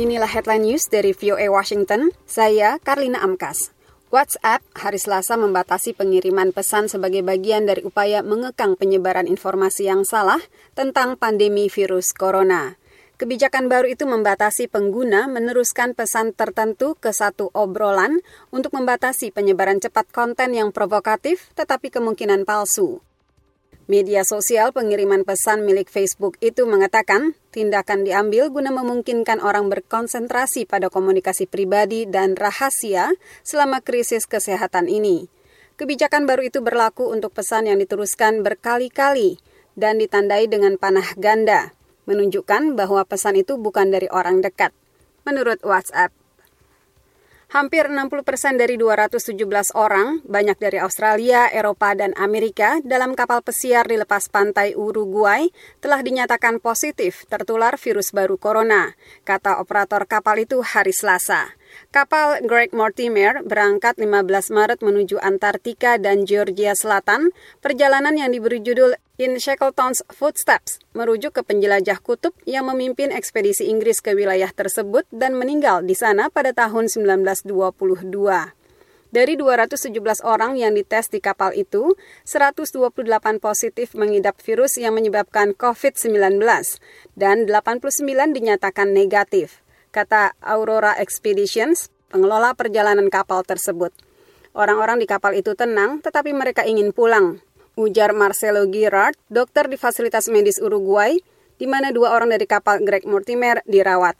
Inilah headline news dari VOA Washington, saya Karlina Amkas. WhatsApp hari Selasa membatasi pengiriman pesan sebagai bagian dari upaya mengekang penyebaran informasi yang salah tentang pandemi virus corona. Kebijakan baru itu membatasi pengguna meneruskan pesan tertentu ke satu obrolan untuk membatasi penyebaran cepat konten yang provokatif tetapi kemungkinan palsu. Media sosial pengiriman pesan milik Facebook itu mengatakan tindakan diambil guna memungkinkan orang berkonsentrasi pada komunikasi pribadi dan rahasia selama krisis kesehatan ini. Kebijakan baru itu berlaku untuk pesan yang diteruskan berkali-kali dan ditandai dengan panah ganda, menunjukkan bahwa pesan itu bukan dari orang dekat. Menurut WhatsApp, hampir 60% dari 217 orang, banyak dari Australia, Eropa, dan Amerika, dalam kapal pesiar di lepas pantai Uruguay telah dinyatakan positif tertular virus baru corona, kata operator kapal itu hari Selasa. Kapal Greg Mortimer berangkat 15 Maret menuju Antartika dan Georgia Selatan. Perjalanan yang diberi judul In Shackleton's Footsteps merujuk ke penjelajah kutub yang memimpin ekspedisi Inggris ke wilayah tersebut dan meninggal di sana pada tahun 1922. Dari 217 orang yang dites di kapal itu, 128 positif mengidap virus yang menyebabkan COVID-19 dan 89 dinyatakan negatif, kata Aurora Expeditions, pengelola perjalanan kapal tersebut. Orang-orang di kapal itu tenang, tetapi mereka ingin pulang, ujar Marcelo Girard, dokter di fasilitas medis Uruguay, di mana 2 orang dari kapal Greg Mortimer dirawat.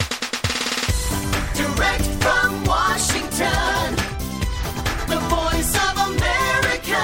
Direct from Washington, the Voice of America,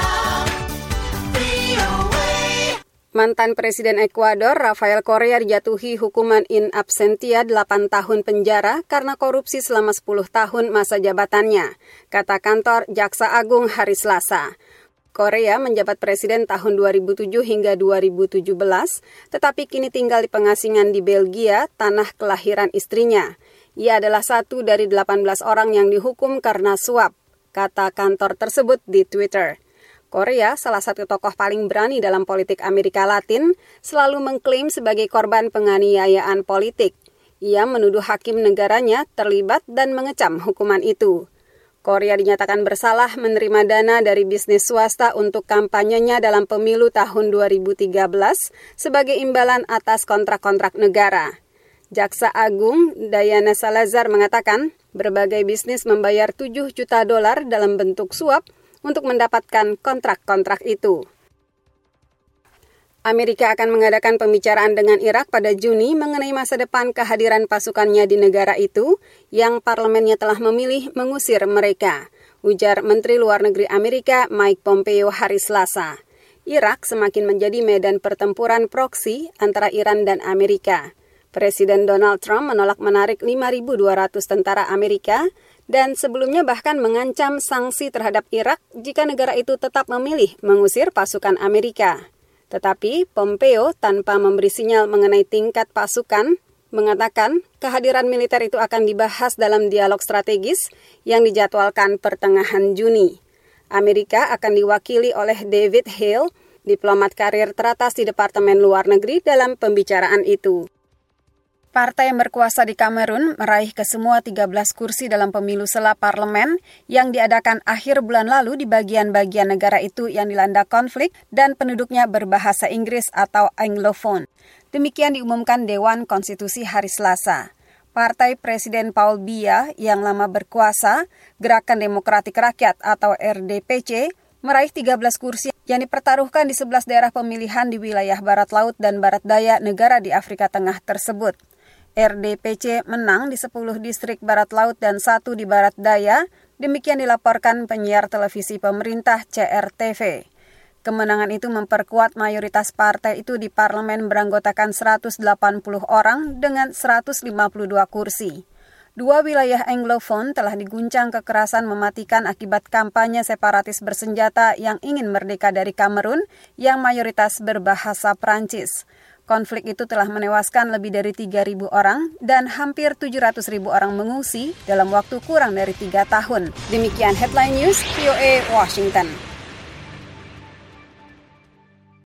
VOA. Mantan Presiden Ekuador, Rafael Correa dijatuhi hukuman in absentia 8 tahun penjara karena korupsi selama 10 tahun masa jabatannya, kata kantor Jaksa Agung hari Selasa. Correa menjabat presiden tahun 2007 hingga 2017, tetapi kini tinggal di pengasingan di Belgia, tanah kelahiran istrinya. Ia adalah satu dari 18 orang yang dihukum karena suap, kata kantor tersebut di Twitter. Correa, salah satu tokoh paling berani dalam politik Amerika Latin, selalu mengklaim sebagai korban penganiayaan politik. Ia menuduh hakim negaranya terlibat dan mengecam hukuman itu. Correa dinyatakan bersalah menerima dana dari bisnis swasta untuk kampanyenya dalam pemilu tahun 2013 sebagai imbalan atas kontrak-kontrak negara. Jaksa Agung Diana Salazar mengatakan berbagai bisnis membayar $7 juta dalam bentuk suap untuk mendapatkan kontrak-kontrak itu. Amerika akan mengadakan pembicaraan dengan Irak pada Juni mengenai masa depan kehadiran pasukannya di negara itu yang parlemennya telah memilih mengusir mereka, ujar Menteri Luar Negeri Amerika Mike Pompeo hari Selasa. Irak semakin menjadi medan pertempuran proksi antara Iran dan Amerika. Presiden Donald Trump menolak menarik 5.200 tentara Amerika dan sebelumnya bahkan mengancam sanksi terhadap Irak jika negara itu tetap memilih mengusir pasukan Amerika. Tetapi Pompeo tanpa memberi sinyal mengenai tingkat pasukan, mengatakan kehadiran militer itu akan dibahas dalam dialog strategis yang dijadwalkan pertengahan Juni. Amerika akan diwakili oleh David Hale, diplomat karir teratas di Departemen Luar Negeri dalam pembicaraan itu. Partai yang berkuasa di Kamerun meraih kesemua 13 kursi dalam pemilu sela parlemen yang diadakan akhir bulan lalu di bagian-bagian negara itu yang dilanda konflik dan penduduknya berbahasa Inggris atau Anglophone. Demikian diumumkan Dewan Konstitusi hari Selasa. Partai Presiden Paul Biya yang lama berkuasa, Gerakan Demokratik Rakyat atau RDPC, meraih 13 kursi yang dipertaruhkan di 11 daerah pemilihan di wilayah Barat Laut dan Barat Daya negara di Afrika Tengah tersebut. RDPC menang di 10 distrik Barat Laut dan 1 di Barat Daya, demikian dilaporkan penyiar televisi pemerintah CRTV. Kemenangan itu memperkuat mayoritas partai itu di parlemen beranggotakan 180 orang dengan 152 kursi. 2 wilayah Anglophone telah diguncang kekerasan mematikan akibat kampanye separatis bersenjata yang ingin merdeka dari Kamerun yang mayoritas berbahasa Prancis. Konflik itu telah menewaskan lebih dari 3.000 orang dan hampir 700.000 orang mengungsi dalam waktu kurang dari 3 tahun. Demikian Headline News, VOA Washington.